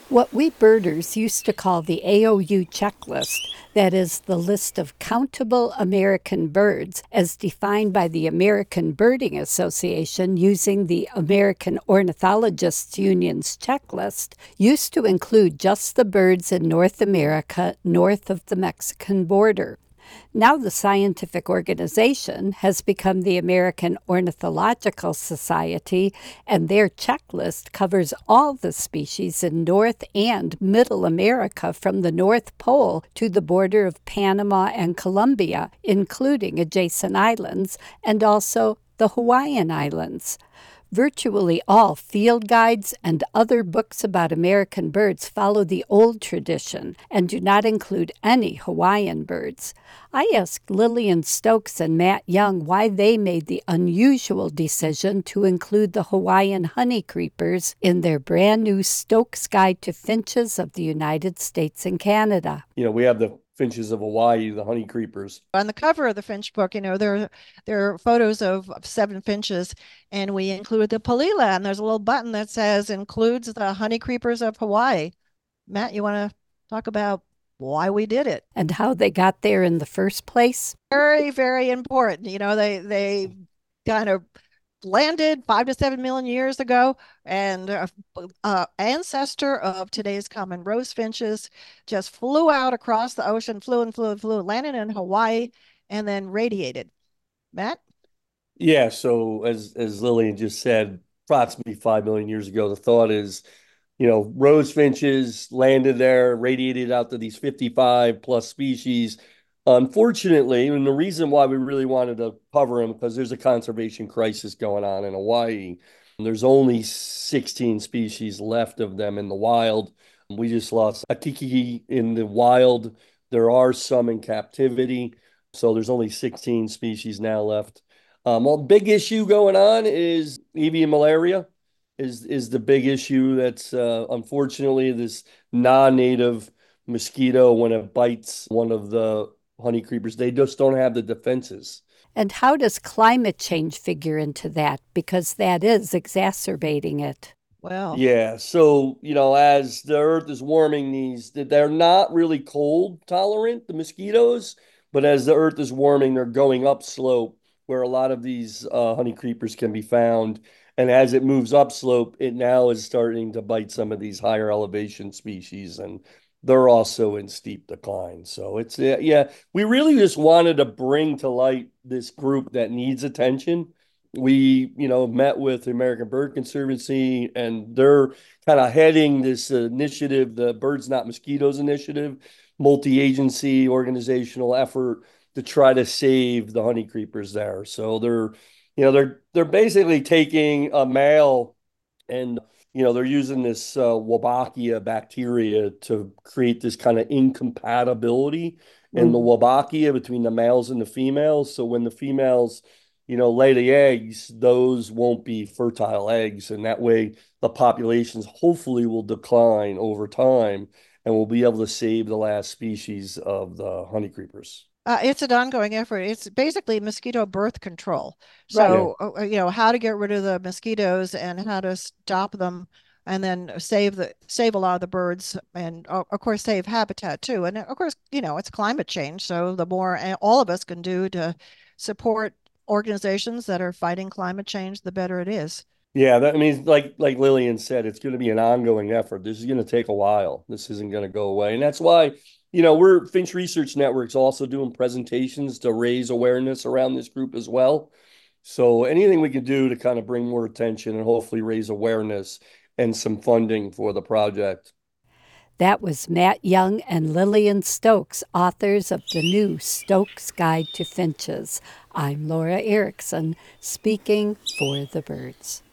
What we birders used to call the AOU checklist, that is, the list of countable American birds as defined by the American Birding Association using the American Ornithologists Union's checklist, used to include just the birds in North America north of the Mexican border. Now, the scientific organization has become the American Ornithological Society, and their checklist covers all the species in North and Middle America from the North Pole to the border of Panama and Colombia, including adjacent islands, and also the Hawaiian Islands. Virtually all field guides and other books about American birds follow the old tradition and do not include any Hawaiian birds. I asked Lillian Stokes and Matt Young why they made the unusual decision to include the Hawaiian honeycreepers in their brand new Stokes Guide to Finches of the United States and Canada. We have the finches of Hawaii, the honeycreepers. On the cover of the finch book, there are photos of 7 finches, and we include the palila, and there's a little button that says includes the honeycreepers of Hawaii. Matt, you want to talk about why we did it? And how they got there in the first place? Very, very important. They kind of landed 5 to 7 million years ago, and ancestor of today's common rose finches just flew out across the ocean, flew, landed in Hawaii, and then radiated. Matt? Yeah, so as Lillian just said, approximately 5 million years ago, the thought is, rose finches landed there, radiated out to these 55 plus species. Unfortunately, and the reason why we really wanted to cover them, because there's a conservation crisis going on in Hawaii. There's only 16 species left of them in the wild. We just lost a kiki in the wild. There are some in captivity. So there's only 16 species now left. Well, big issue going on is avian malaria is the big issue. That's unfortunately this non-native mosquito, when it bites one of the honeycreepers, they just don't have the defenses. And how does climate change figure into that? Because that is exacerbating it. Well, Yeah, so as the earth is warming, they're not really cold tolerant, the mosquitoes, but as the earth is warming, they're going upslope where a lot of these honeycreepers can be found. And as it moves upslope, it now is starting to bite some of these higher elevation species, and they're also in steep decline. So it's yeah, we really just wanted to bring to light this group that needs attention. We, met with the American Bird Conservancy, and they're kind of heading this initiative, the Birds Not Mosquitoes initiative, multi-agency organizational effort to try to save the honeycreepers there. So they're basically taking a male, and they're using this Wolbachia bacteria to create this kind of incompatibility in the Wolbachia between the males and the females. So when the females lay the eggs, those won't be fertile eggs. And that way the populations hopefully will decline over time, and we'll be able to save the last species of the honeycreepers. it's an ongoing effort. It's basically mosquito birth control. Right. Yeah. So, how to get rid of the mosquitoes and how to stop them, and then save a lot of the birds, and of course save habitat too. And of course, it's climate change. So the more all of us can do to support organizations that are fighting climate change, the better it is. Yeah, that I mean, like Lillian said, it's going to be an ongoing effort. This is going to take a while. This isn't going to go away, and that's why we're Finch Research Network's also doing presentations to raise awareness around this group as well. So anything we can do to kind of bring more attention and hopefully raise awareness and some funding for the project. That was Matt Young and Lillian Stokes, authors of the new Stokes Guide to Finches. I'm Laura Erickson, speaking for the birds.